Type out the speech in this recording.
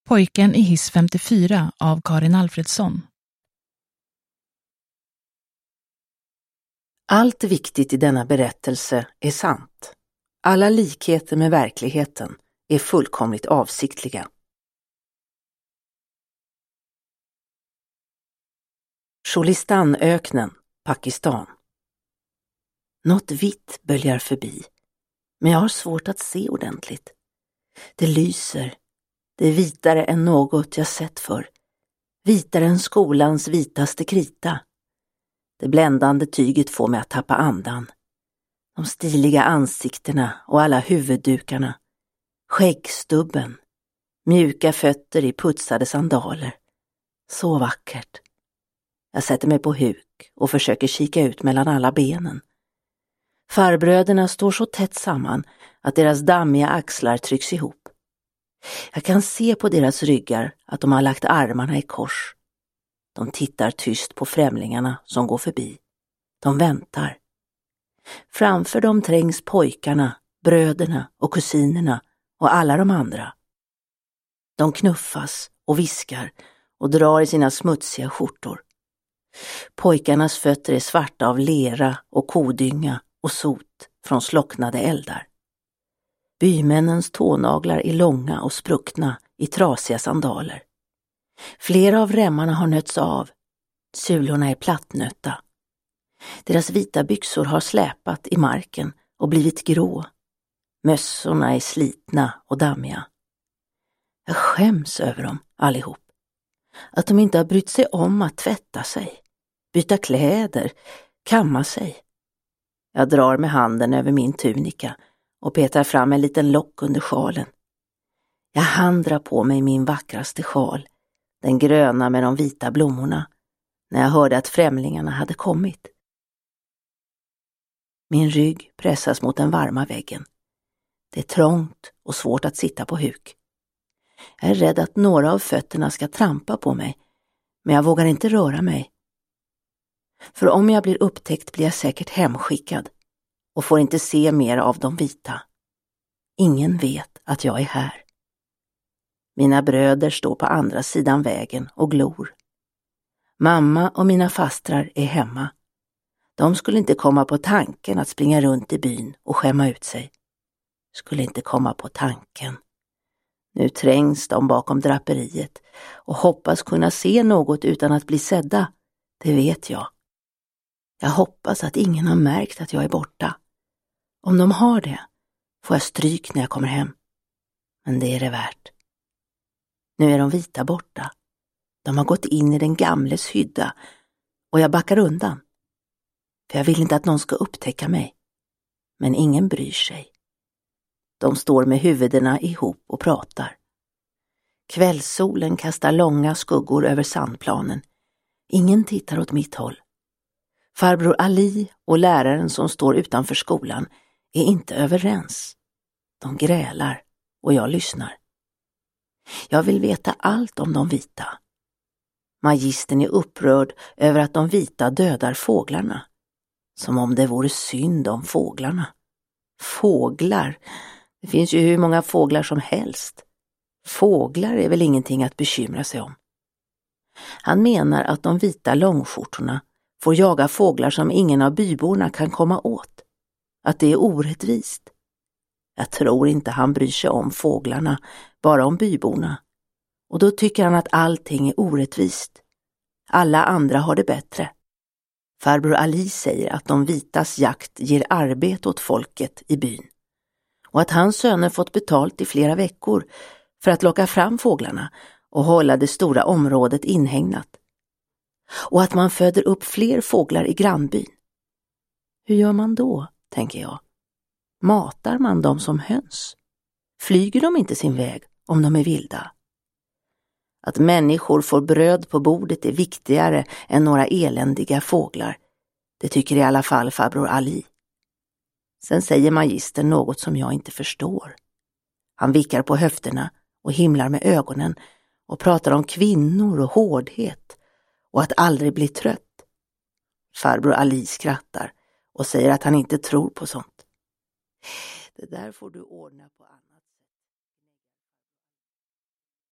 Pojken i hiss 54 av Karin Alfredsson. Allt viktigt i denna berättelse är sant. Alla likheter med verkligheten är fullkomligt avsiktliga. Cholistan-öknen, Pakistan. Något vitt böljar förbi, men jag har svårt att se ordentligt. Det lyser. Det är vitare än något jag sett förr. Vitare än skolans vitaste krita. Det bländande tyget får mig att tappa andan. De stiliga ansiktena och alla huvuddukarna. Skäggstubben. Mjuka fötter i putsade sandaler. Så vackert. Jag sätter mig på huk och försöker kika ut mellan alla benen. Farbröderna står så tätt samman att deras dammiga axlar trycks ihop. Jag kan se på deras ryggar att de har lagt armarna i kors. De tittar tyst på främlingarna som går förbi. De väntar. Framför dem trängs pojkarna, bröderna och kusinerna och alla de andra. De knuffas och viskar och drar i sina smutsiga skjortor. Pojkarnas fötter är svarta av lera och kodynga och sot från slocknade eldar. Bymännens tånaglar är långa och spruckna i trasiga sandaler. Flera av remmarna har nötts av. Sulorna är plattnötta. Deras vita byxor har släpat i marken och blivit grå. Mössorna är slitna och dammiga. Jag skäms över dem allihop. Att de inte har brytt sig om att tvätta sig, byta kläder, kamma sig. Jag drar med handen över min tunika och petar fram en liten lock under sjalen. Jag handrar på mig min vackraste sjal, den gröna med de vita blommorna, när jag hörde att främlingarna hade kommit. Min rygg pressas mot den varma väggen. Det är trångt och svårt att sitta på huk. Jag är rädd att några av fötterna ska trampa på mig, men jag vågar inte röra mig. För om jag blir upptäckt blir jag säkert hemskickad och får inte se mer av de vita. Ingen vet att jag är här. Mina bröder står på andra sidan vägen och glor. Mamma och mina fastrar är hemma. De skulle inte komma på tanken att springa runt i byn och skämma ut sig. Skulle inte komma på tanken. Nu trängs de bakom draperiet och hoppas kunna se något utan att bli sedda. Det vet jag. Jag hoppas att ingen har märkt att jag är borta. Om de har det får jag stryk när jag kommer hem. Men det är det värt. Nu är de vita borta. De har gått in i den gamles hydda och jag backar undan. För jag vill inte att någon ska upptäcka mig. Men ingen bryr sig. De står med huvudena ihop och pratar. Kvällssolen kastar långa skuggor över sandplanen. Ingen tittar åt mitt håll. Farbror Ali och läraren som står utanför skolan är inte överens. De grälar och jag lyssnar. Jag vill veta allt om de vita. Magistern är upprörd över att de vita dödar fåglarna. Som om det vore synd om fåglarna. Fåglar? Det finns ju hur många fåglar som helst. Fåglar är väl ingenting att bekymra sig om. Han menar att de vita långskjortorna får jaga fåglar som ingen av byborna kan komma åt. Att det är orättvist. Jag tror inte han bryr sig om fåglarna, bara om byborna. Och då tycker han att allting är orättvist. Alla andra har det bättre. Farbror Ali säger att de vitas jakt ger arbete åt folket i byn. Och att hans söner fått betalt i flera veckor för att locka fram fåglarna och hålla det stora området inhägnat. Och att man föder upp fler fåglar i grannbyn. Hur gör man då, tänker jag? Matar man dem som höns? Flyger de inte sin väg om de är vilda? Att människor får bröd på bordet är viktigare än några eländiga fåglar. Det tycker i alla fall farbror Ali. Sen säger magistern något som jag inte förstår. Han vickar på höfterna och himlar med ögonen och pratar om kvinnor och hårdhet och att aldrig bli trött. Farbror Ali skrattar och säger att han inte tror på sånt. Det där får du ordna på annat.